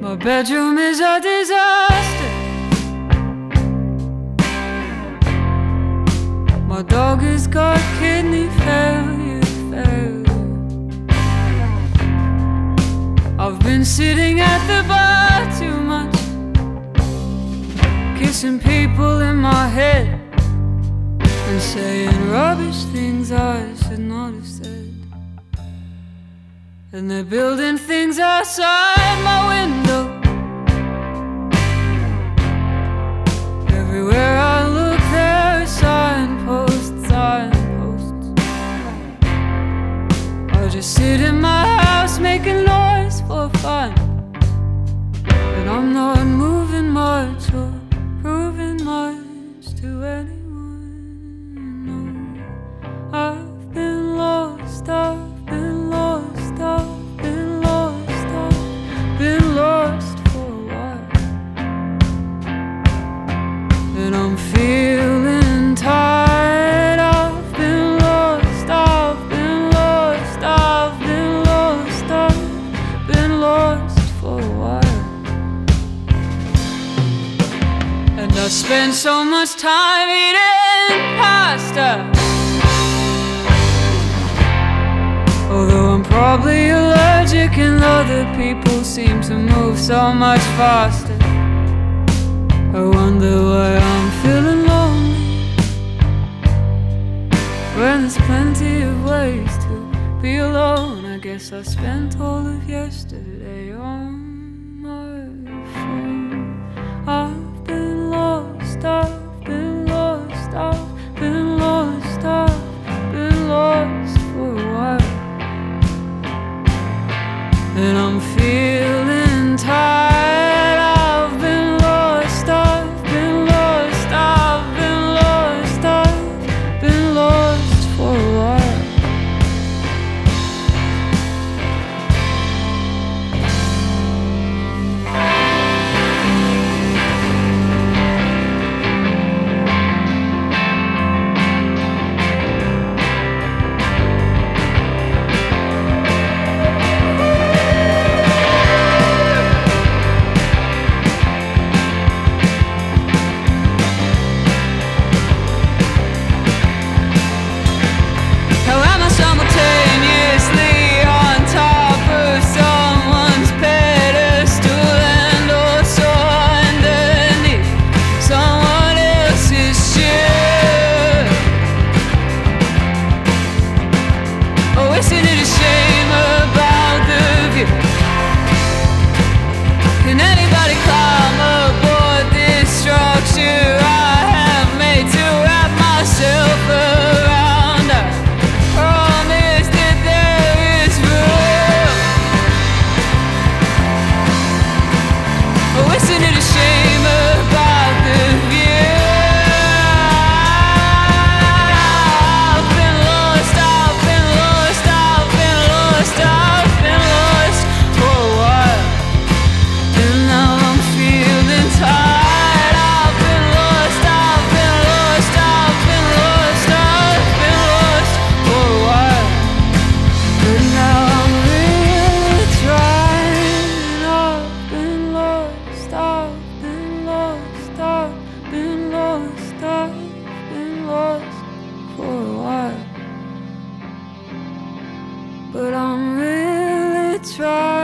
My bedroom is a disaster. My dog has got kidney failure. I've been sitting at the bar too much, kissing people in my head and saying rubbish things I should not have said. And they're building things outside my window. Everywhere I look there are signposts. I just sit in my house making noise for fun, and I'm not moving much or proving much to anyone. No, I've been lost, I've been lost, I've been lost, I've been lost for a while, and I'm feeling tired. I've been lost, I've been lost, I've been lost, I've been lost for a while. And I spend so much time eating pasta, although I'm probably allergic and other people seem to move so much faster. I wonder why I'm feeling lonely when there's plenty of ways to be alone. I guess I spent all of yesterday on my phone. I've been lost, I've been lost, I've been lost, I've been lost for a while, and I'm feeling tired. I've been lost, I've been lost, I've been lost, I've been lost for a while. How am I simultaneously on top of someone's pedestal and also underneath someone else's shit? Oh, isn't it a shame about the view? Can anybody climb aboard this structure I have made to wrap myself around? Promise that there is room. Oh, isn't it a shame about the view? I've been lost, I've been lost, I've been lost, I've been lost for a while, and now I'm feeling tired. I've been lost, I've been lost, I've been lost, I've been lost for a while, but now I'm really trying. I've been lost, I've been lost, I've been lost, I've been lost for a while, but I'm really trying.